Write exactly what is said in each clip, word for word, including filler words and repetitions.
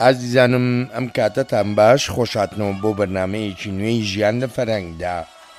ئازیزانم ئەم کاتەتان باش خۆشاتنەوە بۆ بەرنامەیەکی نوێی ژیان لە فەرەنگدا.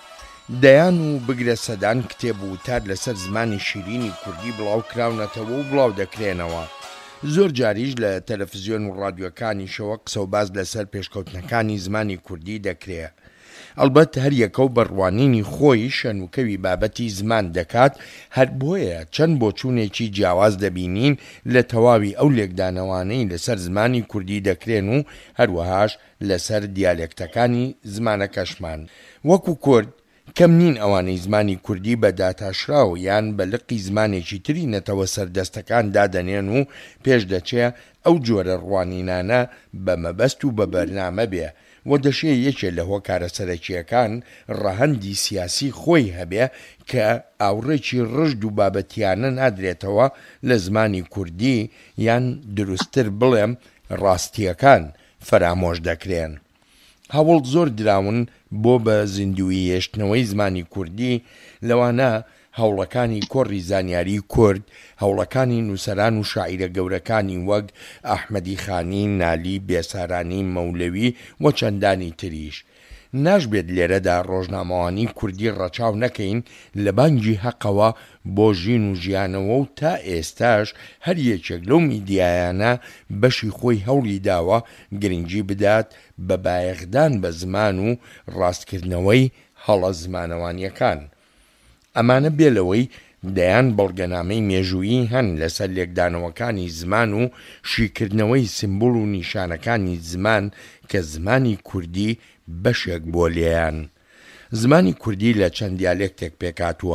دەیان و بگرە سەدان کتێب و وتار لەسەر زمانی شیرینی کوردی بڵاو کراونەتەوە و بڵاو دەکرێنەوە. زۆر جاریش لە تەلەڤیزیۆن و ڕادیۆکانی شەوە قسە و باز لەسەر پێشکەوتنەکانی زمانی کوردی دەکرێت. ئەلبەت هەر یەکە و بەڕوانینی خۆی شەنوکەوی بابەتی زمان دەکات، هەر بۆیە چەند بۆچوونێکی جیاواز دەبینین لە تەواوی ئەو لێکدانەوانەی لەسەر زمانی کوردی دەکرێن و هەروەهاش لەسەر دیالێکتەکانی زمانەکەشمان. وەکو کورد کەم نین ئەوانەی زمانی کوردی بە داتاشراو یان بە لقی زمانێکی تری نەتەوە سەردەستەکان دادەنێن و پێش دەچێ ئەو جۆرە ڕوانینانە بە مەبەست و بە بەرنامە بێ و دەشێ یەکێ لە هۆکارە سەرەکیەکان ڕەهەندی سیاسی خۆی هەبێ کە ئاوڕێکی ڕژد و بابەتیانە نادرێتەوە لە زمانی کوردی، یان دروستتر بڵێم ڕاستیەکان فرامۆش دەکرێن. هەوڵ زۆر دراون بۆ بە زیندوی هێشتنەوەی زمانی کوردی، لەوانە هەوڵەکانی کۆڕی زانیاری کورد، هەوڵەکانی نووسەران و شاعیرە گەورەکانی وەک ئەحمەدی خانی، نالی، بێسارانی، مەولەوی و چەندانی تریش. ناشبێت لێرەدا ڕۆژنامەوانی کوردی ڕەچاو نەکەین لە بانگی حەقەوە بۆ ژین و ژیانەوە و تا ئێستاش هەر یەکێک لەو میدیایانە بەشی خۆی هەوڵی داوە گرنگی بدات بە بایەخدان بە زمان و ڕاستکردنەوەی هەڵە زمانەوانیەکان. ئەمانە بێلەوەی دەیان بەڵگەنامەی مێژوویی هەن لەسەر لێکدانەوەکانی زمان و شیکردنەوەی سمبوڵ و نیشانەکانی زمان کە زمانی کوردی بەشێک بۆ لێیان. زمانی کوردی لە چەند دیالێکتێک پێکاتووە.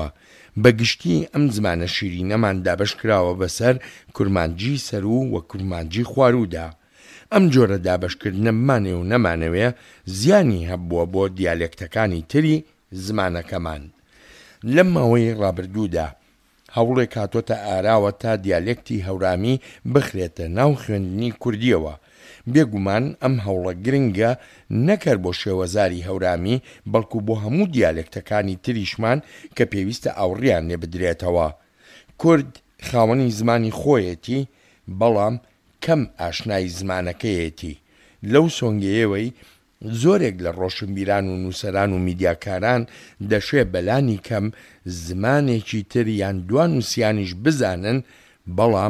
بەگشتی ئەم زمانە شیرینەمان دابش کراوە بەسەر کورمانجی سەرو و کورمانجی خواروودا. ئەم جۆرە دابشکردنە بمانێ و نەمانەوێ زیانی هەبووە بۆ دیالێکتەکانی تری زمانەکەمان. لەم ماوەی ڕابردوودا هەوڵێک هاتۆتە ئاراوە تا دیالێکتی هەورامی بخرێتە ناو خوێندنی کوردیەوە. بێگومان ئەم هەوڵە گرنگە نەکرد بۆ شێوەزاری هەورامی، بەڵکو بۆ هەموو دیالێکتەکانی تریشمان کە پێویستە ئاوڕیان لێ بدرێتەوە. کورد خاوەنی زمانی خۆیەتی، بەڵام کەم ئاشنای زمانەکەیەتی. لەو سۆنگەیەوەی زۆرێک لە ڕۆشنبیران و نووسەران و میدیاکاران دەشێ بەلانی کەم زمانێکی تر یان دوان نووسیانیش بزانن، بەڵام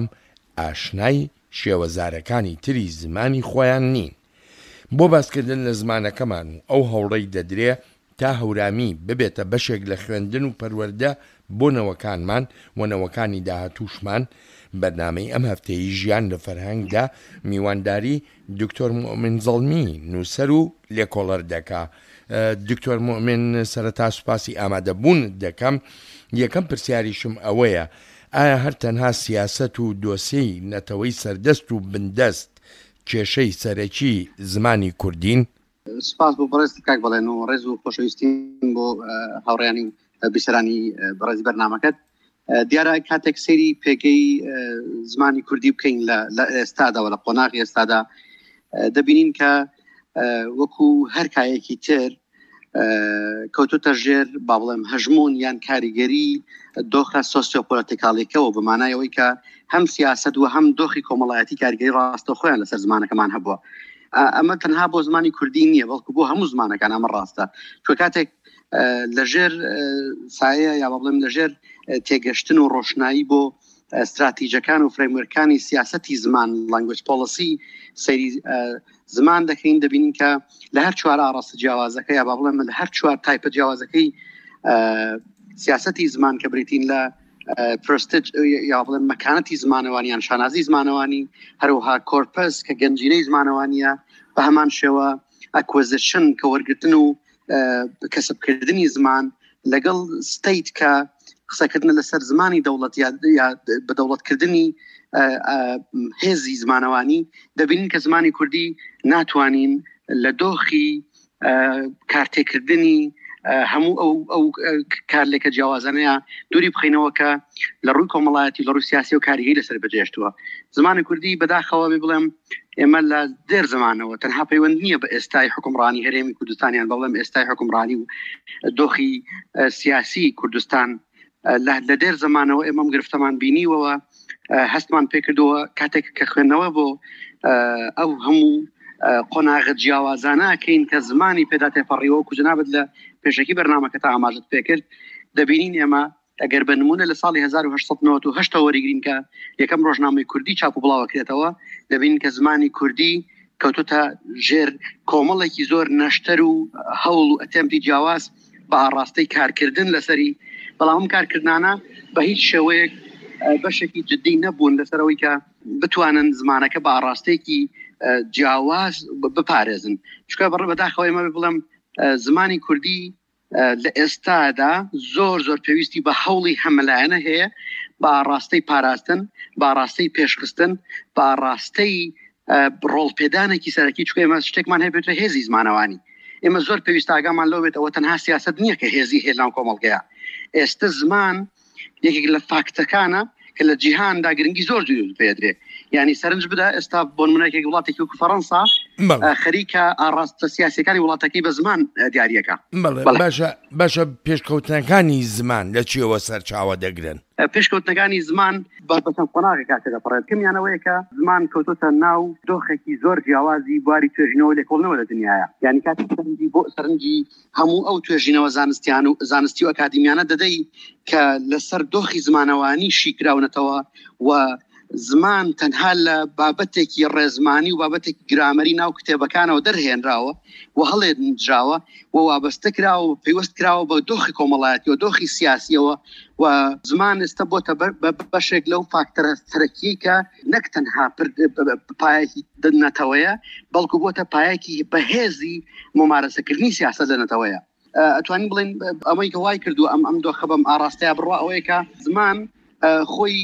ئاشنای شێوەزارەکانی تری زمانی خۆیان نین. بۆ باسکردن لە زمانەکەمان و ئەو هەوڵەی دەدرێ تا هەورامی ببێتە بەشێک لە خوێندن و پەروەردە بۆ نەوەکانمان و نەوەکانی داهاتووشمان، بەرنامەی ئەم هەفتەیە ژیان لە فەرهەنگدا میوانداری دکتۆر مومن زەڵمی نووسەر و لێکۆڵەر دەکا. دکتۆر مومن، سەرەتا سوپاسی ئامادەبوون دەکەم. یەکەم پرسیاریشم ئەوەیە، ئایا هەر تەنها سیاسەت و دۆسیەی نەتەوەی سەردەست و بندەست کێشەی سەرەکی زمانی کوردین؟ سپاس بۆ بەڕێز کاک بەڵێن و ڕێز و خۆشەویستین بۆ هاوڕێیانی و بیسەرانی بەڕێزی بەرنامەکەت. دیارە کاتێک سەیری پێگەی زمانی کوردی بکەین لە ئێستاداوە لە قۆناغی ئێستادا دەبینین کە وەکو هەر کایەکی تر کەوتوتە ژێر با بڵێم هەژمون یان کاریگەری دۆخە سۆسیۆپۆلیتیکاڵێکەوە، بەمانایەوەی کە هەم سیاست و هەم دۆخی کۆمەڵایەتی کاریگەری ڕاستە خۆیان لەسەر زمانەکەمان هەبووە. ئەمە تەنها بۆ زمانی کوردی نییە، بەڵکو بۆ هەموو زمانەکان ئەمە ڕاستە. چۆ کاتێک لەژێر سایە یا با بڵێم لەژێر تێگەشتن و ڕۆشنایی بۆ استراتیژەکان و فرێمورکانی سیاسەتی زمان لانگویج پۆلیسی سەیری زمان دەکەین، دەبینین کە لە هەر چوار ئاڕاستە جیاوازەکە یا با بڵێم لە هەر چوار تایپە جیاوازەکەی سیاسەتی زمان کە بریتین لە پرستج یا بڵێم مەکانەتی زمانەوانیان شانازی زمانەوانی، هەروەها کۆرپس کە گەنجینەی زمانەوانیە، بە هەمان شێوە ئەکوزیشن کە وەرگرتن و کەسبکردنی زمان لەگەڵ ستیت کە قسەکردن لەسەر زمانی دەوڵەت یا بە دەوڵەتکردنی هێزی زمانەوانی، دەبینین کە زمانی کوردی ناتوانین لە دۆخی کارتێکردنی هەموو ئەو کارلێکە جیاوازانەیە دووری بخینەوە کە لە ڕووی کۆمەڵایەتی لە ڕووی سیاسی و کاریگەری لەسەر بەجێشتووە. زمانی کوردی بەداخەوە بێ بڵێم ئێمە لە دێر زمانەوە تەنها پەیوەند نییە بە ئێستای حکومڕانی هەرێمی کوردستانیان، بەڵێم ئێستای حکومڕانی و دۆخی سیاسی کوردستان لە دێر زمانەوە ئێمەم گرفتەمان بینیوەوە، هەستمان پێکردەوە کاتێک کە خوێندنەوە بۆ ئەو هەموو قۆناغە جیاوازانەکەین کە زمانی پێدا تێپەڕیەوە و جنابەت لە پێشەکی بەرنامەکە تا ئاماژت پێکرد دەبینین ئێمە ئەگەر بە نمونە لە ساڵی هەزار و هەشت سەد و نۆڤەت و هەشت وەریگرین کە یەکەم ڕۆژنامەی کوردی چاپ و بڵاوەکرێتەوە دەبینین کە زمانی کوردی کەوتوتە ژێر کۆمەڵێکی زۆر نەشتەر و هەوڵ و ئەتەمپی جیاواز بە ئاڕاستەی کارکردن لەسەری بەڵام ئەم کارکردانە بە هیچ شێوەیەک بەشێکی جدی نەبوون لەسەرەوەی کە بتوانن زمانەکە بە ئاڕاستەیەکی جیاواز بپارێزن چکە بڕ بەداخەوەی مە بڵم زمانی کوردی لە ئێستادا زۆر زۆر پێویستی بە هەوڵی هەملایەنە هەیە بە ڕاستەی پاراستن بە ڕاستەی پێشخستن بە ڕاستەی ڕۆڵپێدانێکی سەرەکی چکە ئێمە شتێکمان هەیە بێتە هێزی زمانەوانی ئێمە زۆر پێویستە ئاگامان لەوە بێتەوە تەنها سیاست نییە کە هێزی هێز ناو کۆمەڵگەیە ئێستا زمان یەکێک لە فاکتەکانە کە لە جیهاندا گرنگی زۆر جوێ پێدرێ یعنی سەرنج بدە ئێستا بۆ نمونەیەک وڵاتێکی وەکو فەڕەنسا خەریکە ئاڕاستە سیاسیەکانی وڵاتەکەی بە زمان دیاریەکە باشە باشە پێشکەوتنەکانی زمان لە چیەوە سەرچاوە دەگرن پێشکەوتنەکانی زمان بەچەند قۆناغی کاتێ دەپڕێت کەمیانەوەیە کە زمان کەوتۆتە ناو دۆخێکی زۆر جیاوازی بواری توێژینەوە لێکۆڵنەوە لە دنیاە یعنی کاتی سەرنجی بۆ سەرنجی هەموو ئەو توێژینەوە زانستیان و زانستی و ئەکادیمیانە دەدەی کە لەسەر دۆخی زمانەوانی شیکراونەتەوە و زمان تەنها لە بابەتێکی ڕێزمانی و بابەتێکی گرامەری ناو کتێبەکانەوە دەرهێنراوە و هەڵێنراوە و وابەستە کراوە و پەیوەست کراوە بە دۆخی کۆمەڵایەتی و دۆخی سیاسیەوە و زمان ئێستا بۆتە بەشێک لەو فاکتەرە سەرەکی کە نەک تەنها پایەکی نەتەوەیە بەڵکو بۆتە پایەکی بەهێزی ممارەسەکردنی سیاست لە نەتەوەیە ئەتوانین بڵێن ئەمەی کە وای کردو ئەم ئەم دۆخە بەم ئاڕاستەیە بڕوا ئەوەیە کە زمان خۆی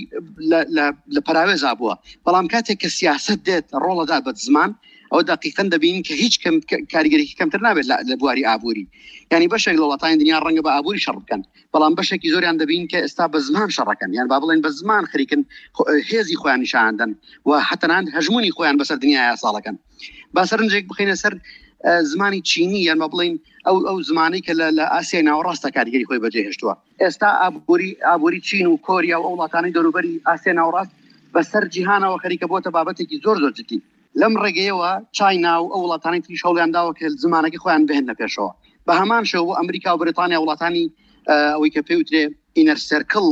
لە پەراوێزا بووە بەڵام کاتێک کە سیاست دێت ڕۆڵەدا بە زمان ئەو دقیقەن دەبین کە هیچ کاریگەرێکی کەمتر نابێت لە بواری ئابووری ینی بەشێک لە وڵاتانی دنیا ڕەنگە بە ئابووری شەڕ بکەن بەڵام بەشێکی زۆریان دەبین کە ئێستا بە زمان شەڕەکەن یان با بڵێن بە زمان خەریکن هێزی خۆیان نیشاندن و حتەنان هەژمونی خۆیان بەسەر دنیای ساڵەکەن با سەرنجێک بخینە سەر زمانی چینی یان با بڵین ئەو ئەو زمانی کە لە ئاسیای ناوەڕاستە کاریگەری خۆی بەجێهێشتووە ئێستا ئابووری ئابووری چین و کۆریا و ئەو وڵاتانی دەوروبەری ئاسیای ناوەڕاست بەسەر جیهانەوە خەریکە بۆتە بابەتێکی زۆر زۆر جدی لەم ڕێگەیەوە چاینا و ئەو وڵاتانی تری شەوڵیانداوە کە زمانەکە خۆیان بهێنە پێشەوە بە هەمان شەو ئەمریکا و بریتانیا وڵاتانی ئەوەی کە پێوترێ ئینەر سێرکڵ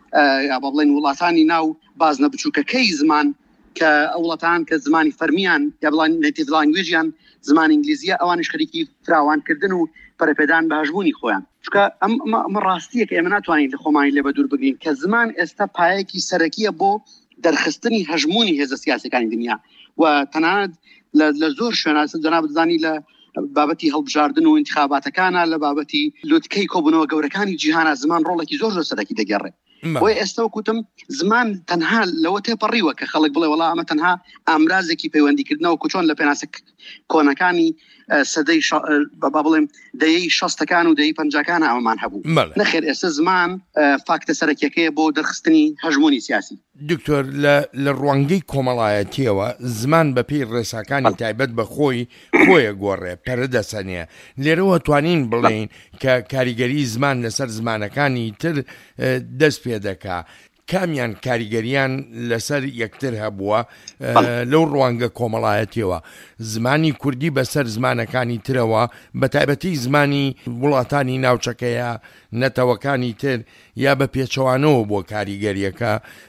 یا با بڵێن وڵاتانی ناو بازنە بچووکەکەی زمان کە ئەو وڵاتان کە زمانی فەرمیان یا بڵێن نێتیڤ لانگوێجیان زمان ئینگلیزیە ئەوانش خەریکی فراوانکردن و پەرەپێدان بە هەژمونی خۆیان چکە ئەمە ڕاستیە کە ئێمە ناتوانین لە خۆمانی لێ بەدوور بگرین کە زمان ئێستا پایەکی سەرەکیە بۆ دەرخستنی هەژمونی هێزە سیاسەکانی دنیا و تەنانەت لە زۆر شوێنە جەناب دەزانی لە بابەتی هەڵبژاردن و انتخاباتەکانە لە بابەتی لوتکەی کۆبوونەوە گەورەکانی جیهانە زمان ڕۆڵێکی زۆر زۆر سەرەکی دەگەڕێت بۆی ئێستا وەکوتم زمان تەنها لەوە تێپەڕیوە کە خەڵک بڵێ وەڵا ئەمە تەنها ئامرازێکی پەیوەندیکردنەوە کوچۆن لە پێناسک کۆنەکانی سەدەی با بڵێم دەیەی شەستەکان و دەیەی پەنجاکانە ئەومان هەبوو نەخێر ئێستا زمان فاکتە سەرەکیەکەیە بۆ دەرخستنی هەژمونی سیاسی دکتۆر لە ڕوانگەی کۆمەڵایەتیەوە زمان بەپێی ڕێساکانی تایبەت بە خۆی خۆیە گۆڕێ پەرە دەسەنێ لێرەوە توانین بڵێن کە کاریگەری زمان لەسەر زمانەکانی تر دەست پێ دەکا کامیان کاریگەریان لەسەر یەکتر هەبووە لەو ڕوانگە کۆمەڵایەتیەوە زمانی کوردی بەسەر زمانەکانی ترەوە بە تایبەتی زمانی وڵاتانی ناوچەکەیە نەتەوەکانی تر یا بە پێچەوانەوە بۆ کاریگەریەکە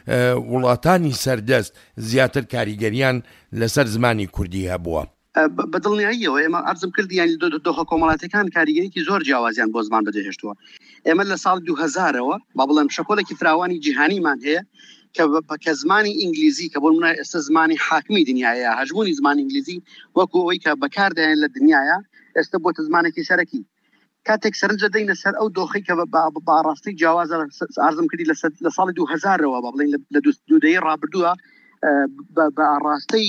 وڵاتانی سەردەست زیاتر کاریگەریان لەسەر زمانی کوردی هەبووە بەدڵنیاییەوە ئێمە ئەرزم کردیان دۆخە کۆمەڵاتەکان کاریگەریکی زۆر جیاوازیان بۆ زمان بەجێهێشتووە ئێمە لە ساڵ دوو هەزارەوە با بڵێم شەکۆلێکی فراوانی جیهانیمان هەیە کە زمانی ئینگلیزی کە بۆ نمونە ئێستا زمانی حاکمی دنیاە هەژمونی زمانی ئینگلیزی وەکو ئەوەی کە بەکاردێن لە دنیاە ئێستا بۆتە زمانێکی سەرەکی کاتێک سەرنجە دەینە سەر ئەو دۆخی کە بەڕاستی جیاوازە ئەرزم کردی لە ساڵی دوو هەزارەوە با بڵێن لە دوودەیە ڕابردووە بە ئاڕاستەی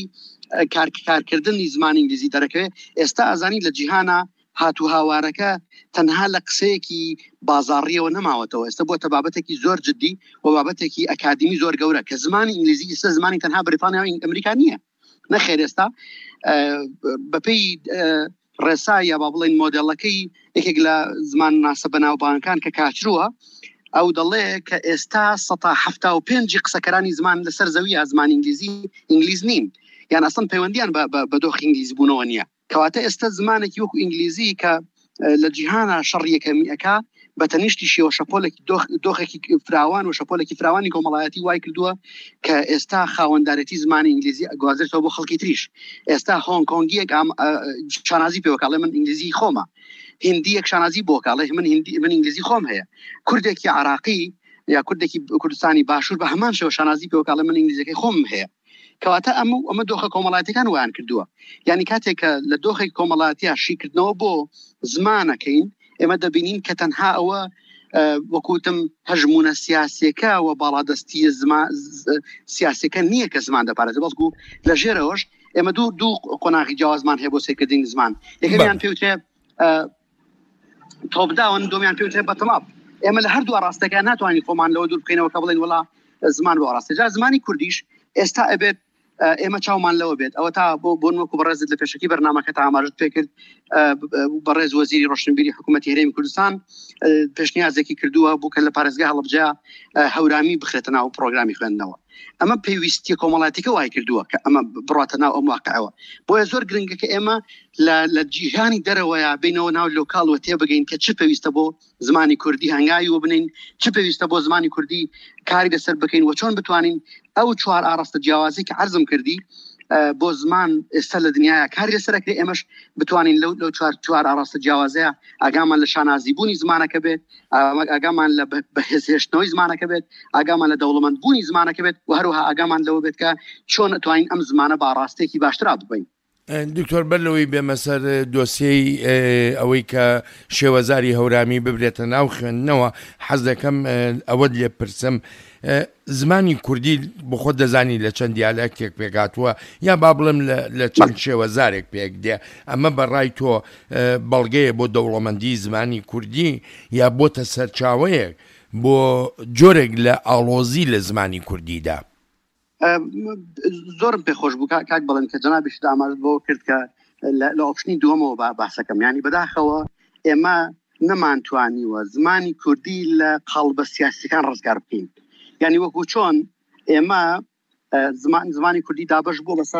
کارکردنی زمانی ئینگلیزی دەرەکەوێت ئێستا ئازانی لە جیهانە هاتو هاوارەکە تەنها لە قسەیەکی بازاڕیەوە نەماوەتەوە ئێستا بۆتە بابەتێکی زۆر جدی و بابەتێکی ئەکادمی زۆر گەورە کە زمانی ئینگلیزی ئێستا زمانی تەنها بریتانیا و ئەمریکا نییە نەخێر ئێستا بەپێی ڕێسا یا با بڵێن مۆدێڵەکەی یەکێک لە زمان ناسە بەناوبانگەکان کە کاچرووە ئەو دەڵێ کە ئێستا سەد و هەفتاد و پێنج قسەکەرانی زمان لەسەر زەویە زمان ئینگلیزی ئینگلیز نین یان ئەسڵ پەیوەندیان بە دۆخی ئینگلیزی بوونەوە نییە کەواتە ئێستا زمانێکی وەکو ئینگلیزی کە لە جیهانە شەڕ یەکەمی ئەکا بە تەنیشتیشیەوە شەپۆلێکی دۆخێکی فراوان و شەپۆلێکی فراوانی کۆمەڵایەتی وای کردووە کە ئێستا خاوەندارەتی زمانی ئینگلیزی گوازرێتەوە بۆ خەڵکی تریش ئێستا هۆنگکۆنگیەک شانازی پێوەکڵێ من ئینگلیزی خۆمە هندیەک شانازی بۆکڵێ من من ئینگلیزی خۆم هەیە کوردێکی عراقی یا کوردێکی کوردستانی باشوور بە هەمان شێوە شانازی پێوەکڵێ من ئینگلیزیەکەی خۆم هەیە کەواتە ئەمە ئەمە دۆخە کۆمەڵاتیەکان ویان کردووە یعنی کاتێکە لە دۆخێک کۆمەڵاتیە شیکردنەوە بۆ زمانەکەین ئێمە دەبینین کە تەنها ئەوە وەکوتم هەژمونە سیاسیەکە و باڵادەستی سیاسەکە نییە کە زمان دەپارێت بەڵکو لە ژێرەوەش ئێمە دوو دوو قۆناغی جیاوازمان هەیە بۆ سێکردنی زمان یەکەمیان پێوترێ تۆپداون دومیان پێوترێ بەتەماپ ئێمە لە هەردوو ڕاستەکە ناتوانین خۆمان لەوە دوور بکەینەوە کە بڵێن وڵا زمان بۆ ڕاستە جا زمانی کوردیش ئێستا ئەبێت ئێمە چاومان لەوە بێت ئەوە تا بۆ بۆ وەکو بەڕێزت لە پێشەکی بەرنامەکە تا ئاماژت پێ کرد بەڕێز وەزیری ڕۆشنبیری حکوومەتی هەرێمی کوردستان پێشنیازێکی کردووە بوو کە لە پارێزگای هەڵبجە هەورامی بخرێتە ناو پرۆگرامی خوێندنەوە ئەمە پێویستی کۆمەڵاتیەکە وای کردووە کە ئەمە بڕاتە ناو ئەم واقعەوە بۆیە زۆر گرنگە کە ئێمە لە جیهانی دەرەوەیە بینەوە ناو لۆکاڵەوە تێبگەین کە چ پێویستە بۆ زمانی کوردی هەنگاوی و بنین چ پێویستە بۆ زمانی کوردی کاری لەسەر بکەین و چۆن بتوانین ئەو چوار ئاراستە جیاوازی کە عەرزم کردی بۆ زمان ئێستا لە دنیاە کاری لەسەرەکرێ ئێمەش بتوانین لەو لەو چوار چوار ئاراستە جیاوازەیە ئاگامان لە شانازیبوونی زمانەکە بێت ئاگامان لە بەهێزهێشتنەوەی زمانەکە بێت ئاگامان لە دەوڵەمەندبوونی زمانەکە بێت و هەروەها ئاگامان لەوە بێت کە چۆن ئەتوانین ئەم زمانە باڕاستێکی باشترا ببین. دکتۆر بەرلەوەی بێمە سەر دۆسیەی ئەوەی کە شێوەزاری هەورامی ببرێتە ناو خوێندنەوە حەز دەکەم ئەوەت لێ پرسم زمانی کوردی بۆ خۆ دەزانی لە چەند دیالەکتێک پێکاتووە یا با بڵم لە چەند شێوەزارێک پێک دێ ئەمە بەڕای تۆ بەڵگەیە بۆ دەوڵەمەندی زمانی کوردی یا بۆتە سەرچاوەیەک بۆ جۆرێک لە ئاڵۆزی لە زمانی کوردیدا زۆرم پێخۆش بوو کاک بڵێن کە جەنابیش ئاماژت بۆ کرد کە لە ئۆپشنی دووەمەوە باسەکەم ینی بەداخەوە ئێمە نەمانتوانیوە زمانی کوردی لە قاڵبە سیاسیەکان ڕزگار بکەین یعنی وەکو چۆن ئێمە زمان زمانی کوردی دابش بوو بەسەر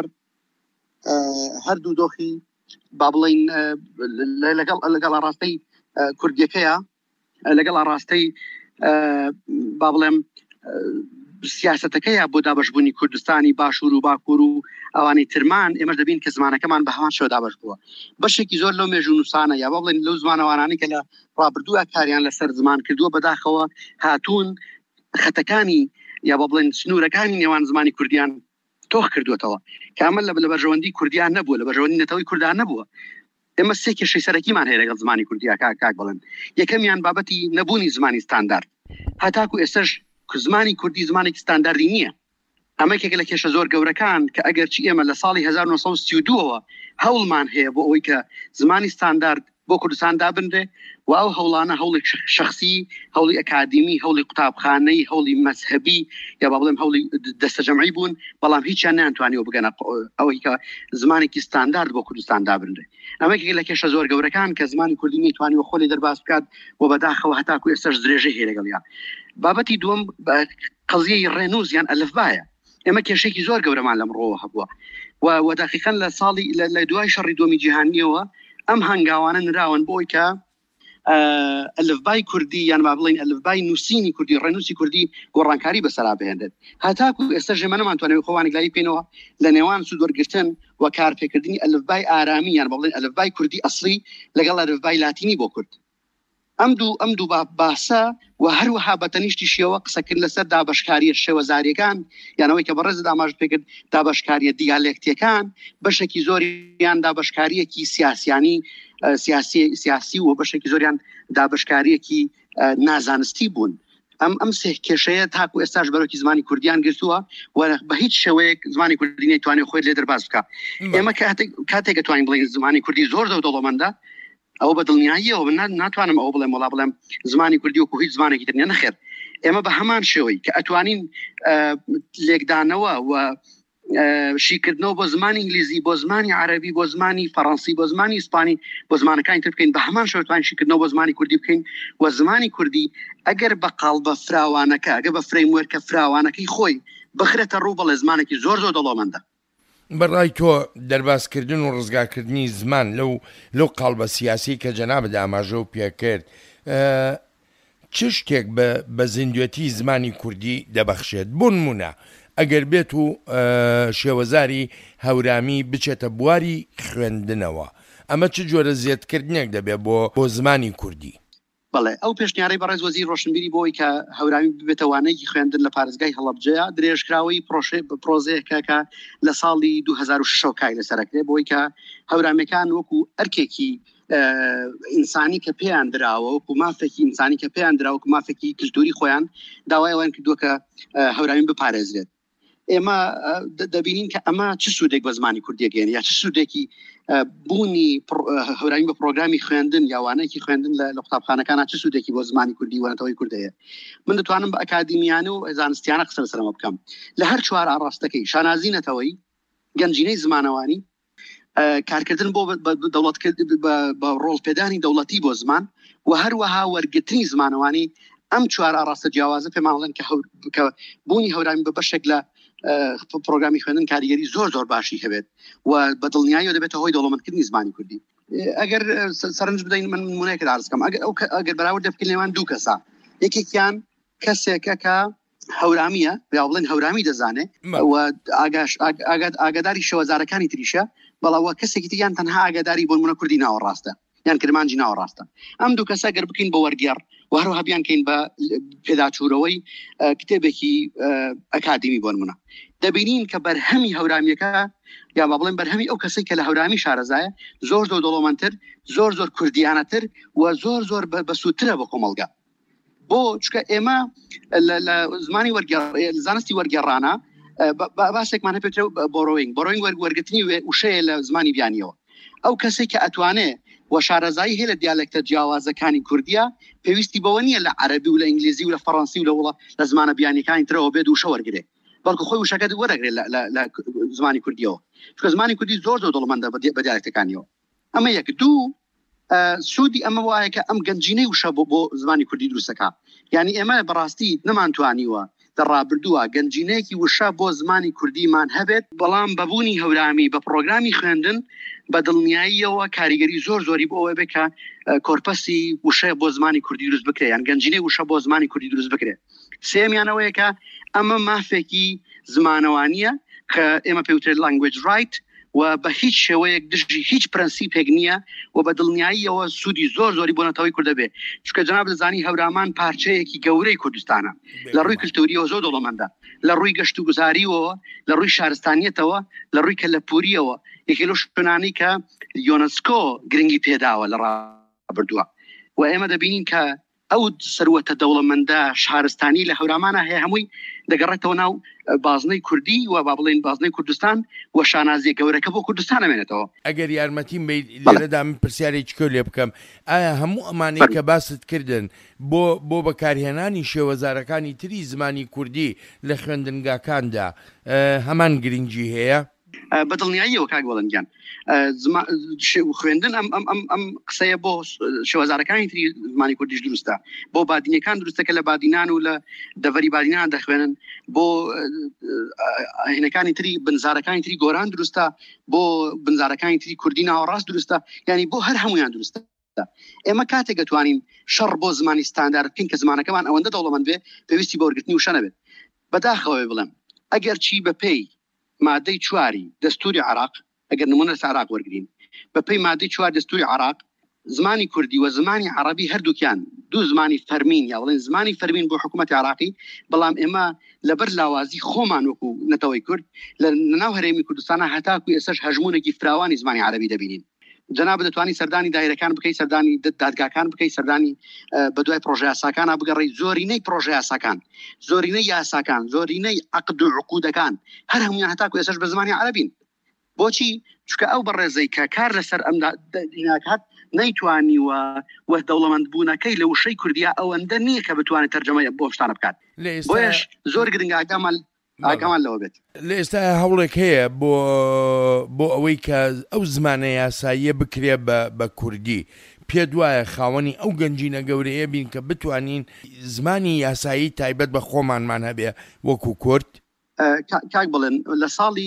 هەردوو دۆخی با بڵین لەگەڵ لەگەڵ ڕاستەی کوردیەکەیە لەگەڵ ڕاستەی با بڵێم سیاستەکەیە بۆ دابشبوونی کوردستانی باشوور و باکوور و ئەوانەی ترمان ئێمە دەبین کە زمانەکەمان بە هەمان شێوە دابش بووە بەشێکی زۆر لەو مێژوو نووسانە یا با بڵێن لەو زمانەوانانی کە لە ڕابردووە کاریان لەسەر زمان کردووە بەداخەوە هاتوون خەتەکانی یا با بڵێن سنوورەکانی نێوان زمانی کوردیان تۆخ کردوێتەوە کە ئەمە لە بەرژەوەندی کوردیان نەبووە لە بەرژەوەندی نەتەوەی کوردان نەبووە ئێمە سێ کێشەی سەرەکیمان هەیە لەگەڵ زمانی کوردیا کاک بڵێن یەکەمیان بابەتی نەبوونی زمانی ستاندارد هەتاکو ئێستش زمانی کوردی زمانێکی ستانداردی نییە ئەمە کێک لە کێشە زۆر گەورەکان کە ئەگەر چی ئێمە لە ساڵی هەزار و نۆ سەد و سی و دووەوە هەوڵمان هەیە بۆ ئەوەی کە زمانی ستاندارد بۆ کوردستان دابنرێ و ئەو هەوڵانە هەوڵی شخصی هەوڵی ئەکادمی هەوڵی قوتابخانەی هەوڵی مەذهبی یا با بڵێم هەوڵی دەستەجەمعی بوون بەڵام هیچیان نەیانتوانیوە بگەنە ئەوەی کە زمانێکی ستاندارد بۆ کوردستان دابنرێ ئەمە کێک لە کێشە زۆر گەورەکان کە زمانی کوردی نەیتوانیوە خۆی دەرباز بکات و بەداخەوە هەتاکو ئێستاش درێژەی هەیە لەگەڵیان بابەتی دووەم قەزیەی ڕێنووز یان ئەلفبایە ئێمە کێشێکی زۆر گەورەمان لەمڕۆوە هەبووە و دقیقاً لە ساڵی لە دوای شەڕی دووەمی جیهانیەوە ئەم هەنگاوانە نراون بۆی کە ئەلفبای کوردی یان با بڵین ئەلفبای نووسینی کوردی ڕێنووسی کوردی گۆڕانکاری بەسەرا بهێنرێت هەتاکو ئێستا ژێمە نەمانتوانێت خۆوانی گلایی بکەینەوە لە نێوان سوودوەرگرتن و کارپێکردنی ئەلفبای ئارامی یان با بڵین ئەلفبای کوردی ئەسڵی لەگەڵ ئەلفبای لاتینی بۆ کورد ئەم دوو ئەم دوو باسە و هەروەها بە تەنیشتیشیەوە قسەکرد لەسەر دابشکاریە شێوەزاریەکان یانەوەی کە بەڕێز ئاماژت پێکرد دابشکاریە دیالێکتیەکان بەشێکی زۆریان دابشکاریەکی سیاسیانی سیاسی سیاسی و بەشێکی زۆریان دابشکاریەکی نازانستی بوون ئەم ئەم سێ کێشەیە تاکو ئێستاش بەرەوکی زمانی کوردیان گرتووە و بە هیچ شێوەیەک زمانی کوردی نەیتوانێت خۆی لێ دەرباز بکات ئێمە کاتێک دەتوانین بڵێن زمانی کوردی زۆر دەوڵەمەندە ئەو بە دڵنیاییەوە ناتوانم ئەو بڵێم وڵا بڵێم زمانی کوردی وەکو هیچ زمانێکی تر نیە نەخێر ئێمە بە هەمان شێوەی کە ئەتوانین لێکدانەوە و شیکردنەوە بۆ زمانی ئینگلیزی بۆ زمانی عەرەبی بۆ زمانی فەڕەنسی بۆ زمانی ئیسپانی بۆ زمانەکانی تر بکەین بە هەمان شێوە توانین شیکردنەوە بۆ زمانی کوردی بکەین و زمانی کوردی ئەگەر بە قاڵبە فراوانەکە ئەگەر بە فرەیموەرکە فراوانەکەی خۆی بخرێتە ڕوو بەڵێ زمانێکی زۆر زۆر دەوڵەمەندە بەڕای تۆ دەرباسکردن و ڕزگارکردنی زمان لەو لەو قاڵبە سیاسی کە جەنابەت ئاماژە و پێکرد چ شتێک بە زیندوێتی زمانی کوردی دەبەخشێت؟ بۆ نمونە ئەگەر بێت و شێوەزاری هەورامی بچێتە بواری خوێندنەوە، ئەمە چ جۆرە زیادکردنێک دەبێت بۆ بۆ زمانی کوردی؟ بەڵێ ئەو پێشنیارەی بەڕێز وەزیر ڕۆشنبیری بۆی کە هەورامی ببێتەوانەیەکی خوێندن لە پارێزگای هەڵەبجەیە درێژکراوەی پرۆژەیەکە لە ساڵی دوو هەزار و شش کای لەسەرەکرێ بۆی کە هەورامیەکان وەکو ئەرکێکی ئینسانی کە پێیان دراوە وەکو مافێکی ئینسانی کە پێیان دراوە وەکو مافێکی کلتوری خۆیان داوایەوەیان کردووە کە هەورامی بپارێزرێت. ئێمە دەبینین کە ئەمە چ سوودێک بە زمانی کوردیەگەێن یا چ سوودێکی بوونی هەورامی بە پرۆگرامی خوێندن یاوانەیەکی خوێندن لە قوتابخانەکانە چ سوودێکی بۆ زمانی کوردی وەنەتەوەی کوردەیە. من دەتوانم بە ئەکادیمیانە و زانستیانە قسە لەسەرەوە بکەم. لە هەر چوار ئاڕاستەکەی شانازینەتەوەی گەنجینەی زمانەوانی کارکردن بۆ دەوڵەت بە ڕۆڵپێدانی دەوڵەتی بۆ زمان و هەروەها وەرگرتنی زمانەوانی ئەم چوار ئاڕاستە جیاوازە پێماڵێن کە بوونی هەورامی بە بەشێک لە پرۆگرامی خوێندن کاریگەری زۆر زۆر باشی هەبێت و بە دڵنیایی دەبێتە هۆی دەوڵەمەندکردنی زمانی کوردی. ئەگەر سەرنج بدەین من نمونەیەک ئارزکەم ئەگەر بەراورد بکەین لێوان دوو کەسە، یەکێکیان کەسێکە کە هەورامیە یا بڵێن هەورامی دەزانێت و ئاگاداری شێوەزارەکانی تریشە، بەڵاوە کەسێکی تریان تەنها ئاگاداری بۆ نمونە کوردی ناوەڕاستە یان کرمانجی ناوەڕاستە. ئەم دوو کەسە گەر بکەین بە وەرگێڕ و هەروەها بیان کەین بە پێداچوورەوەی کتێبێکی ئەکادمی بۆ نمونە، دەبینین کە بەرهەمی هەورامیەکە یا با بڵێن بەرهەمی ئەو کەسێک کە لە هەورامی شارەزایە زۆر زۆر دەوڵەمەندتر، زۆر زۆر کوردیانەتر و زۆر زۆر بەسووترە بە کۆمەلگا. بۆ چکە ئێمە لە زمانی زانستی وەرگێڕانە باسێکمان هەپێترە بۆڕۆینگ بۆڕۆینگ وەرگرتنی وشەیە لە زمانی بیانیەوە. ئەو کەسێک کە ئەتوانێت و شارەزایی هەیە لە دیالکتە جیاوازەکانی کوردیە پێویستی بەوە نییە لە عەرەبی و لە ئینگلیزی و لە فەڕەنسی و لە وڵە لە زمانە بیانیەکانی ترەوە بێت وشە وەرگرێ، بەڵکو خۆی وشەکە وەرەگرێت لە زمانی کوردیەوە، چکە زمانی کوردی زۆر زۆر دەوڵەمەندە بە دیالکتەکانیەوە. ئەمە یەک. دوو، سوودی ئەمە وایە کە ئەم گەنجینەی وشە بۆ زمانی کوردی دروستەکە، یعنی ئێمە بەڕاستی نەمانتوانیوە دەڕابردووە گەنجینەیەکی وشە بۆ زمانی کوردیمان هەبێت، بەڵام بەبوونی هەورامی بە پرۆگرامی خوێندن بە دڵنیاییەوە کاریگەری زۆر زۆری بۆ ئەوە بێت کە کۆرپەسی وشە بۆ زمانی کوردی دروست بکرێت یان گەنجینەی وشە بۆ زمانی کوردی دروست بکرێت. سێمیانەوەیە کە ئەمە مافێکی زمانەوانیە کە ئێمە پێوترێت لانگوێج رایت و بە هیچ شێوەیەک دژی هیچ پرەنسیپێک نییە و بە دڵنیاییەوە سوودی زۆر زۆری بۆ نەتەوەی کوردە بێ، چکە جەناب دەزانی هەورامان پارچەیەکی گەورەی کوردستانە لە ڕووی کلتوریەوە زۆر دەوڵەمەندە، لە ڕووی گەشت و گوزاریەوە، لە ڕووی شارستانیەتەوە، لە ڕووی کەلەپوریەوە، یەکێ لەو شوێنانەی کە یۆنسکۆ گرنگی پێداوە لە ڕابردووە و ئێمە دەبینین کە ئەو سەروەتە دەوڵەمەندە شارستانی لە هەورامانە هەیە هەمووی دەگەڕێتەوە ناو بازنەی کوردی و با بڵێن بازنەی کوردستان و شانازیە گەورەکە بۆ کوردستان ئەمێنێتەوە. ئەگەر یارمەتیم لێرەدا من پرسیارێکی کەو لێ بکەم، ئایا هەموو ئەمانەی کە باست کردن بۆ بۆ بەکارهێنانی شێوەزارەکانی تری زمانی کوردی لە خوێندنگاکاندا هەمان گرنگی هەیە؟ بەدڵنیاییەوە کاک وەڵەنگیان خوێندن ئەم قسەیە بۆ شێوەزارەکانی تری زمانی کوردیش دروستە، بۆ بادینەکان دروستەکە لە بادینان و لە دەڤەری بادینان دەخوێنن، بۆ هێنەکانی تری بنزارەکانی تری گۆران دروستە، بۆ بنزارەکانی تری کوردی ناوەڕاست دروستە، یعنی بۆ هەر هەمویان دروستە. ئێمە کاتێک دەتوانین شەڕ بۆ زمانی ستاندارد بکەین کە زمانەکەمان ئەوەندە دەوڵەمەند بێ پێویستی بە وەرگرتنی وشە نەبێت. بەداخەوەی بڵێم ئەگەر چی بەپێی مادەی چواری دەستوری عراق، ئەگەر نمونە عراق وەرگرین بەپێی مادەی چوار دەستوری عراق، زمانی کوردی و زمانی عربی هەردووکیان دوو زمانی فەرمین یا بڵێن زمانی فەرمین بۆ حکوومەتی عراقی، بەڵام ئێمە لەبەر لاوازی خۆمان وەکو نەتەوەی کورد لە ناو هەرێمی کوردستانە هەتاکو ئێسش هەژمونێکی فراوانی زمانی عربی دەبینین. جەناب دەتوانی سەردانی دایرەکان بکەی، سەردانی دادگاکان بکەی، سەردانی بە دوای پرۆژە یاساکانە بگەڕی، زۆرینەی پرۆژە یاساکان، زۆرینەی یاساکان، زۆرینەی عەقد و عقودەکان هەر هەمویان هەتاکو ئێسش بە زمانی عربین. بۆچی؟ چکە ئەو بەڕێزەی کە کار لەسەر ئەم دیناکات نەیتوانیوە وە دەوڵەمەندبوونەکەی لە وشەی کوردیا ئەوەندە نییە کە بتوانێت تەرجەمە بۆ شتانە بکات. بۆیش زۆر گرنگە ئاگامان ئاگامان لەوە بێت. لە ئێستا هەوڵێک هەیە بۆ بۆ ئەوەی کە ئەو زمانە یاساییە بکرێ بە کوردی، پێ دوایە خاوەنی ئەو گەنجینە گەورەیە بین کە بتوانین زمانی یاسایی تایبەت بە خۆمانمان هەبێ وەکو کورد؟ کاک بڵێن لە ساڵی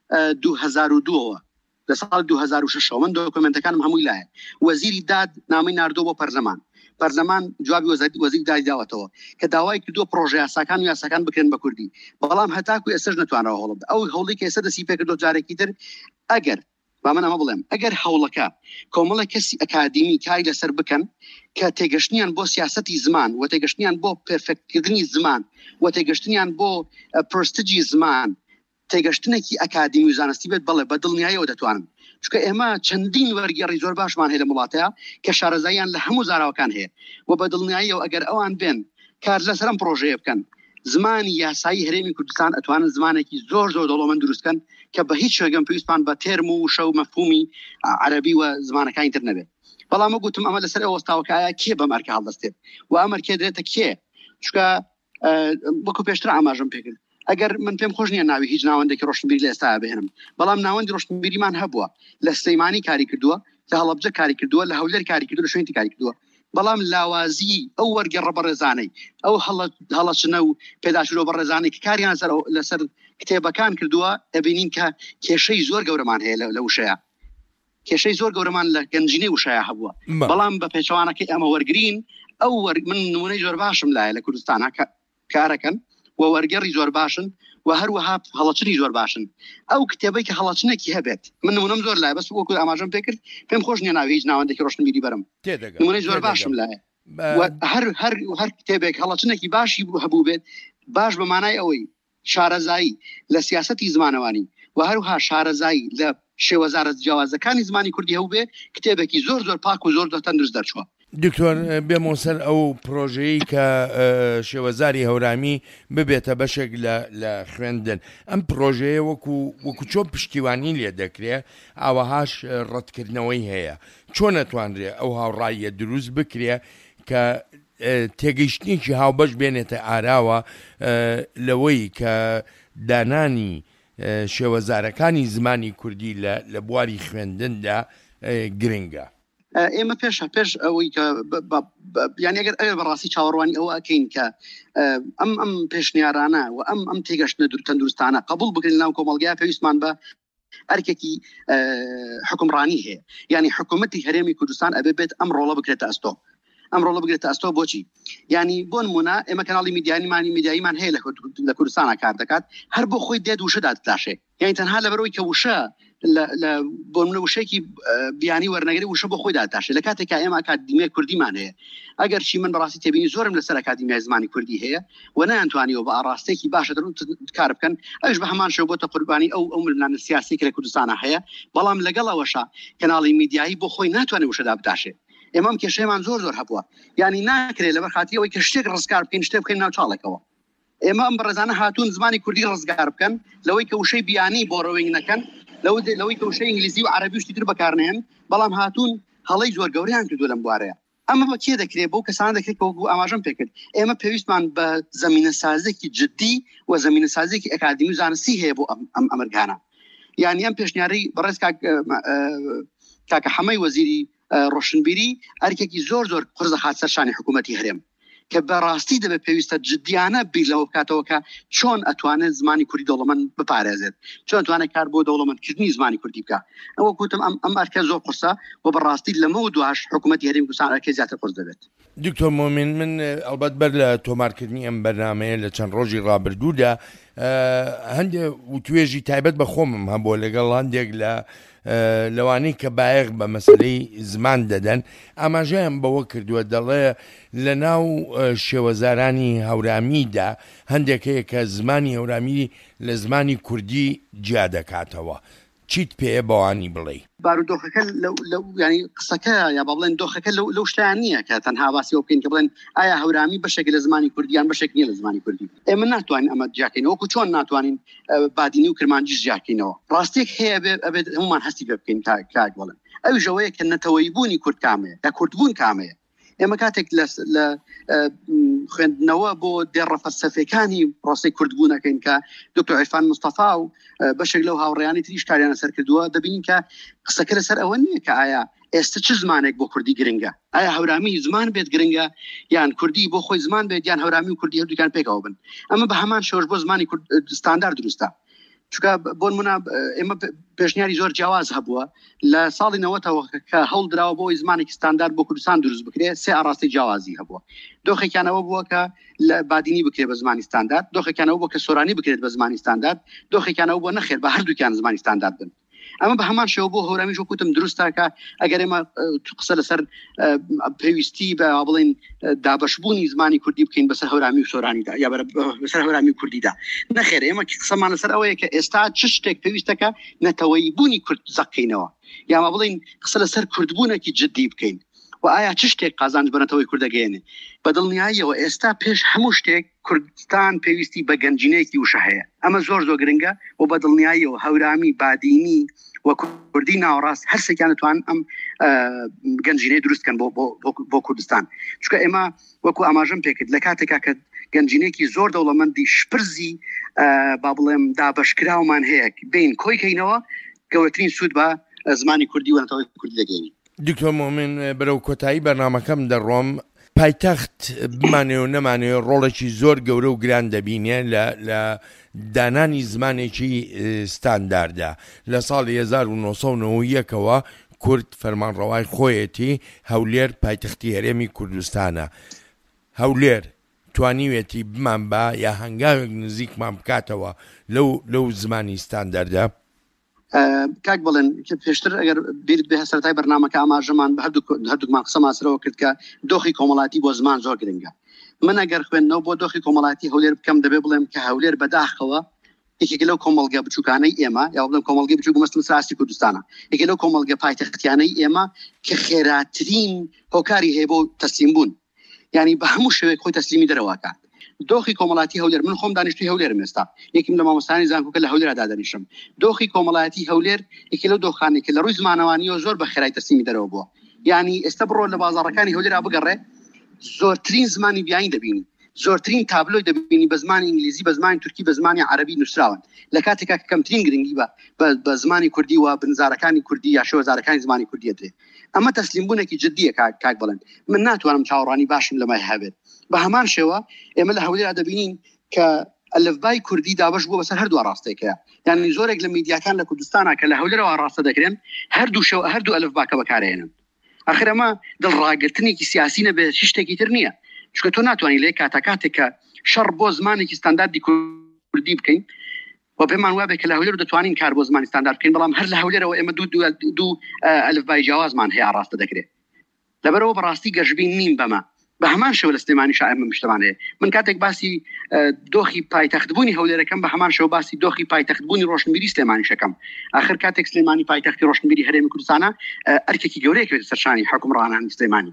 دوو هەزار و دووەوە لە ساڵ دوو هەزار و شەش من دۆکومنتەکانم هەمووی لایە وەزیری داد نامەی ناردۆ بۆ پەرلەمان پەرلەمان جوابی وەزیری دادی داوەتەوە کە داوای کردووە پرۆژه یاساکان و یاساکان بکرێن بە کوردی بەڵام هەتاکوی ئێستش نەتوانەوە هەوڵ بدە ئەو هەوڵی کە ئێستا دەستی پێکردو جارێکی تر ئەگەر با من ئەمە بڵێم ئەگەر هەوڵەکە کۆمەڵە کەسی ئەکادمی کاری لەسەر بکەن کە تێگەشتنیان بۆ سیاسەتی زمان و تێگەشتنیان بۆ پێرفێکتکردنی زمان و تێگەشتنیان بۆ پرستجی زمان تێگەشتنێکی ئەکادمی و زانستی بێت بەڵێ بە دڵنیاییەوە دەتوانن چونکە ئێمە چەندین وەرگێڕی زۆر باشمان هەیە لە وڵاتەیە کە شارەزاییان لە هەموو زاراوەکان هەیە و بە دڵنیاییەوە ئەگەر ئەوان بێن کار لەسەرم پرۆژەیە بکەن زمانی یاسایی هەرێمی کوردستان ئەتوانن زمانێکی زۆر زۆر دەوڵەمەند دروستکەن کە بە هیچ شێگەم پێویستمان بە تێرم و شەو مەفهومی عەرەبی و زمانەکانی تر نەبێت بەڵام گوتم ئەمە لەسەر ئەوەستاوەکایە کێ بەم ئەرکە هەڵدەستێت و ئەمەر کێ دێتە کێ چونکە وەکو پێشتر ئاماژەم پێکرد ئەگەر من پێم خۆش نییە ناوی هیچ ناوەندێکی ڕۆشنبیری لە ئێستا بهێنم بەڵام ناوەندی ڕۆشنبیریمان هەبووە لە سلەیمانی کاری کردووە لە هەڵەبجە کاری کردووە لە هەولێر کاری کردو لە شوێنی کاری کردووە بەڵام لاوازی ئەو وەرگێڕە بەڕێزانەی ئەو هەڵەچنە و پێداچوونەوە بەڕێزانەی کە کاریان لەسەر کتێبەکان کردووە ئەبینین کە کێشەی زۆر گەورەمان هەیە لە وشەیە کێشەی زۆر گەورەمان لە گەنجینەی وشەیە هەبووە بەڵام بە پێچەوانەکەی ئەمە وەرگرین ئەو من نمونەی زۆر باشم لایە لە کوردستان کارەکەن و وەرگێڕی زۆر باشن و هەروەها هەڵەچنی زۆر باشن ئەو کتێبەی کە هەڵەچنێکی هەبێت من نمونەم زۆر لایە بەس وەکو ئاماژەم پێ کرد پێم خۆش نییە ناوی هیچ ناوەندێکی ڕۆشنبیری بەرم نمونەی زۆر باشم لایە هەر هەر هەر کتێبێک هەڵەچنێکی باشی هەبوو بێت باش بەمانای ئەوەی شارەزایی لە سیاسەتی زمانەوانی و هەروها شارەزایی لە شێوەزارە جیاوازەکانی زمانی کوردی هەبوو بێ کتێبێکی زۆر زۆر پاک و زۆر زۆر تەندروست دەرچووە دکتۆر بێمەوە سەر ئەو پرۆژەیە کە شێوەزاری هەورامی ببێتە بەشێک لە خوێندن ئەم پرۆژەیە وەکو وەکو چۆن پشتیوانی لێ دەکرێت ئاوەهاش ڕەتکردنەوەی هەیە چۆن نەتوانرێ ئەو هاوڕاییە دروست بکرێ کە تێگەیشتنیی هاوبەش بێنێتە ئاراوە لەوەی کە دانانی شێوەزارەکانی زمانی کوردی لە بواری خوێندندا گرنگە ئێمە پێشە پێش ئەوەی کە یانی ئەگەر ئەوێ بەڕاستی چاوەڕوانی ئەوە ئەکەین کە ئەم ئەم پێشنیارانە و ئەم ئەم تێگەشتنە دوور تەندروستانە قبول بکرین ناو کۆمەڵگەیە پێویستمان بە ئەرکێکی حکومڕانی هەیە یعنی حکوومەتی هەرێمی کوردستان ئەبێ بێت ئەم ڕۆڵە بکرێتە ئەستۆ ئەم ڕۆڵە بگرێتە ئەستۆ بۆچی ینی بۆ نمونە ئێمە کەناڵی میدیانیمانی میدیاییمان هەیە لە کوردستانە کار دەکات هەر بۆ خۆی دێت وشەدا دەتاشێ یعنی تەنها لەبەرەوەی کە وشە بۆ منە وشەیەکی بیانی وەرنەگەری وشە بۆ خۆی داداشێ لە کاتێکا ئێمە ئەکادمیای کوردیمان هەیە ئەگەر چی من بەڕاستی تێبینی زۆرم لەسەر ئەکادمیای زمانی کوردی هەیە و نەیانتوانیەوە بە ئاڕاستێکی باشە کار بکەن ئەوش بە هەمان شێوە بۆتە قوربانی ئەو ئەو ململانە سیاسی کە لە کوردستانە هەیە بەڵام لەگەڵەوەشە کەناڵی میدیایی بۆ خۆی ناتوانێت وشەدا بداشێ ئێمەم کێشەیەمان زۆر زۆر هەبووە یعنی ناکرێت لەبەر خاتیەوەی کە شتێک ڕزگار بکەین شتێک بکەین ناو چاڵێکەوە ئێمە ئەم بەڕێزانە هاتوون زمانی کوردی ڕزگار بکەن لەوەی کە وشەی بیانی بۆ ڕەوێنگ نەکەن لەوەی کە وشەی ئینگلیزی و عەرەبی و شتی تر بەکارنێن بەڵام هاتوون هەڵەی زۆر گەوریان کردووە لەم بوارەیە ئەمە بە کێ دەکرێت بۆ کەسان دەکرێت کە وەکو ئاماژەم پێکرد ئێمە پێویستمان بە زەمینە سازێکی جدی و زەمینە سازێکی ئەکادمی و زانستی هەیە بۆ ئەم ئەمرگانە یعنی ئەم پێشنیارەی بەڕێز کاکە حەمەی وەزیری ڕۆشنبیری ئەرکێکی زۆر زۆر قرس دەخات سەر شانی حکوومەتی هەرێم کە بەڕاستی دەبێت پێویستە جدیانە بیر لەوە بکاتەوە کە چۆن ئەتوانێت زمانی کوردی دەوڵەمەند بپارێزێت چۆن ئەتوانێت کار بۆ دەوڵەمەندکردنی زمانی کوردی بکە ئەوە گوتم ئەم ئەرکە زۆر قورسە و بەڕاستی لەمە و دوهاش حکوومەتی هەرێمی کوردستان ئەرکێ زیاتر قورس دەبێت دکتۆر مۆمین من ئەلبەت بەر لە تۆمارکردنی ئەم بەرنامەیە لە چەند ڕۆژی ڕابردوودا هەندێک وتوێژی تایبەت بە خۆمم هەبووە لەگەڵ هەندێک لە لەوانەی کە بایەغ بە مەسەلەی زمان دەدەن ئاماژەیان بەوە کردووە دەڵێ لە ناو شێوەزارانی هەورامیدا هەندێک هەیە کە زمانی هەورامی لە زمانی کوردی جیا دەکاتەوە چیت پێ بەوانی بڵێ بارودۆخەکە ینی قسەکە یا بڵێن دۆخەکە لەو شتیان نییە کە تەنها باسی ئەو بکەین کە بڵێن ئایا هەورامی بەشێک لە زمانی کوردیان بەشێک نییە لە زمانی کوردی ئێمە ناتوانین ئەمە جیاکەین وەکو چۆن ناتوانین بادینی و کرمانجیش جیاکەینەوە ڕاستێک هەیە ئەبێت هەمومان هەستی پێ بکەین کاک بڵێن ئەویش ئەوەیە کە نەتەوەی بوونی کورد کامەیە یا کوردبوون کامەیە ئێمە کاتێک لە خوێندنەوە بۆ دێڕە فەلسەفیەکانی ڕاستەی کوردبوونەکەین کە دکتۆر عیرفان مستەفا و بەشێک لەو هاوڕێیانی تریش کاریانە سەر کردووە دەبینین کە قسەکە لەسەر ئەوە نییە کە ئایا ئێستا چ زمانێک بۆ کوردی گرنگە ئایا هەورامی زمان بێت گرنگە یان کوردی بۆ خۆی زمان بێت یان هەورامی و کوردی هەردووکان پێکەوە بن ئەمە بە هەمان شێوەش بۆ زمانی ستاندار دروستە چونکە بۆ نمونە ئێمە پێشنیاری زۆر جیاواز هەبووە لە ساڵی نەوەتەوە کە هەوڵ درراوە بۆی زمانێکی ستاندارد بۆ کوردستان دروست بکرێت سێ ئاراستی جیاوازی هەبووە. دۆخێکیانەوە بووە کە لە بادینی بکرێت بە زمانی ستاندارد، دۆخێکیانەوە بووە کە سۆرانی بکرێت بە زمانی ستاندارد، دۆخێکیانەوە بووە نەخێر بە هەردووکیان زمانی ستاندارد بن. ئەمە بە هەمان شێوە بۆ هەورامی ژۆکوتم دروستە کە ئەگەر ئێمە قسە لەسەر پێویستی بە بڵێن دابەشبوونی زمانی کوردی بکەین بەسەر هەورامی و سۆرانیدا یا بەسەر هەورامی و کوردیدا، نەخێر ئێمە قسەمان لەسەر ئەوەیە کە ئێستا چ شتێک پێویستەکە نەتەوەیی بوونی کورد زەقینەوە، یاما بڵین قسە لەسەر کوردبوونێکی جدی بکەین و ئایا چ شتێک قازانج بنەتەوەی کوردەگەێنێ. بەدڵنیاییەوە ئێستا پێش هەموو شتێک کوردستان پێویستی بە گەنجینەیەکی وشە هەیە، ئەمە زۆر زۆر گرنگە و بەدڵنیاییەوە هەورامی بادینی و کوردی ناوەڕاست هەرسێکیان دەتوان ئەم گەنجینەی دروستکەن بۆ کوردستان. چونکە ئێمە وەکو ئاماژەم پێکرد لە کاتێکا کە گەنجینەیەکی زۆر دەوڵەمەندی شپرزی با بڵێم دابەشکراومان هەیە بین کۆی کەینەوە گەورەترین سوود بە زمانی کوردی و نەتەوەی کوردی دەگەینی. دکتۆر مۆمن بەرەو کۆتایی بەرنامەکەم دەڕۆم، پایتەخت بمانێ و نەمانێ ڕۆڵێکی زۆر گەورە و گران دەبینێ لە دانانی زمانێکی ستانداردا. لە ساڵی هەزار و نۆ سەد و نۆ و یەکەوە کورد فەرمانڕەوای خۆیەتی هەولێر پایتەختی هەرێمی کوردستانە. هەولێر توانیوێتی بمان بە یا هەنگاوێک نزیکمان بکاتەوە لەو زمانی ستانداردا؟ کاک بڵێن پێشتر ئەگەر بیرت بێ سەرەتای بەرنامەکە ئاماژەمان بە هەردووکمان قسەمان سەرەوە کرد کە دۆخی کۆمەڵاتی بۆ زمان زۆر گرنگە. من ئەگەر خوێندنەوە بۆ دۆخی کۆمەڵاتی هەولێر بکەم دەبێ بڵێم کە هەولێر بەداخەوە یەکێک لەو کۆمەڵگە بچووکانەی ئێمە یا بڵێم کۆمەڵگەی بچووک مەسڵ ساسی کوردستانە، یەکێک لەو کۆمەڵگە پایتەختیانەی ئێمە کە خێراترین هۆکاری هەیە بۆ تەسلیم بوون، یعنی بە هەموو شێوەیەک خۆی تەسلیمی دەرەوەکات. دۆخی کۆمەڵاتی هەولێر، من خۆم دانیشتووی هەولێرم ئێستا، یەکیم لە مامۆستانی زانکۆکە لە هەولێرا دادەنیشم. دۆخی کۆمەڵایەتی هەولێر یەکێ لەو دۆخانێک کە لە ڕووی زمانەوانیەوە زۆر بە خێرای تەسلیمی دەرەوە بووە. یعنی ئێستا بڕۆ لە بازاڕەکانی هەولێرا بگەڕێ زۆرترین زمانی بیانی دەبینی، زۆرترین تابلۆی دەبینی بە زمانی ئینگلیزی، بە زمانی تورکی، بە زمانی عەرەبی نووسراون، لە کاتێکا کە کەمترین گرنگی بە زمانی کوردی و بنزارەکانی کوردی یا شێوەزارەکانی زمانی کوردی دێ. ئەمە تەسلیمبوونێکی جدیە کاک بڵێن، من ناتوانم چاوەڕانی باشم لەمای هەبێت. بە هەمان شێوە ئێمە لە هەولێرا دەبینین کە ئەلفبای کوردی دابش بووە بەسەر هەردوو ڕاستێکەیە، یعنی زۆرێک لە میدیاکان لە کوردستانە کە لە هەولێرەوە ڕاستە دەکرێن هەردوو شەو هەردوو ئەلفباکە بەکارهێنن. ئاخر ئەمە دڵڕاگرتنێکی سیاسی نەبێت، هیچ شتێکی تر نییە، چونکە تۆ ناتوانانی لێ کاتە کاتێک کە شەڕ بۆ زمانێکی ستانداردی کوردی بکەین و پێمان وابێ کە لە هەولێر دەتوانین کار بۆ زمانی ستاندارد بکەین، بەڵام هەر لە هەولێرەوە ئێمە دوو دوو ئەلفبای جیاوازمان هەیە ڕاستە دەکرێت. لەبەرەوە بەڕاستی گەشبین نیم بەمە. بە هەمان شێوە لە سلێمانی شاعر مشتمان هەیە. من کاتێک باسی دۆخی پایتەختبوونی هەولێرەکەم بە هەمان شێوە باسی دۆخی پایتەختبوونی ڕۆشنبیری سلێمانیشەکەم. آخر کاتێک سلێمانی پایتەختی ڕۆشنبیری هەرێمی کوردستانە ئەرکێکی گەورەیەک بێت سەرشانی حکومڕانانی سلێمانی.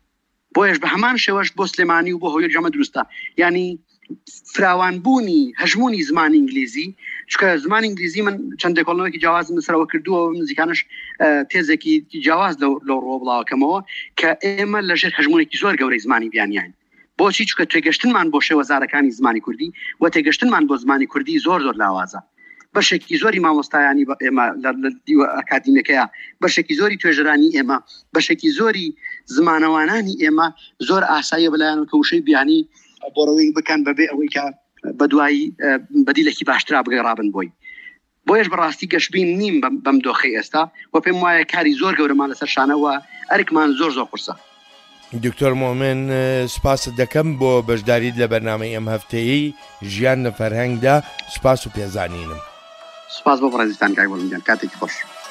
بۆیش بە هەمان شێوەش بۆ سلێمانی و بۆ هەولێر جەمە دروستە، یعنی فراوانبوونی هەژمونی زمانی ئینگلیزی، چونکە زمانی ئینگلیزی من چەند دێکۆڵنەوەیەکی جیاوازم سەرەوە کردووە و نزیکانش تێزێکی جیاواز لەو ڕۆ بڵاوەکەمەوە کە ئێمە لەژێر هەژمونێکی زۆر گەورەی زمانی بیانیان. بۆچی؟ چونکە تێگەشتنمان بۆ شێوەزارەکانی زمانی کوردی و تێگەشتنمان بۆ زمانی کوردی زۆر زۆر لاوازە. بەشێکی زۆری مامۆستایانی ئێمە لە ئەکادیمیەکەیە، بەشێکی زۆری توێژەرانی ئێمە، بەشێکی زۆری زمانەوانانی ئێمە زۆر ئاساییە بەلایەن کە وشەی بیانی بۆڕەوەی بکەن بەبێ ئەوەی کە بەدوایی بەدیلێکی باشترا بگەڕابن بۆی. بۆیش بەڕاستی گەشبین نیم بەم دۆخی ئێستا و پێم وایە کاری زۆر گەورەمان لەسەر شانەوە، ئەرکمان زۆر زۆر قورسە. دکتۆر مۆمن سپاس دەکەم بۆ بەشداریت لە بەرنامەی ئەم هەفتەیەی ژیان لە فەرهەنگدا. سپاس و پێزانینم. سپاس بۆ بەڕێزتان کاک بەڵێنجان، کاتێکی خۆش.